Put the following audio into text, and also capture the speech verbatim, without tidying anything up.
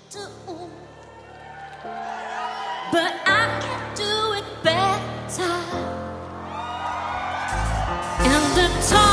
do, but I can do it better. And the time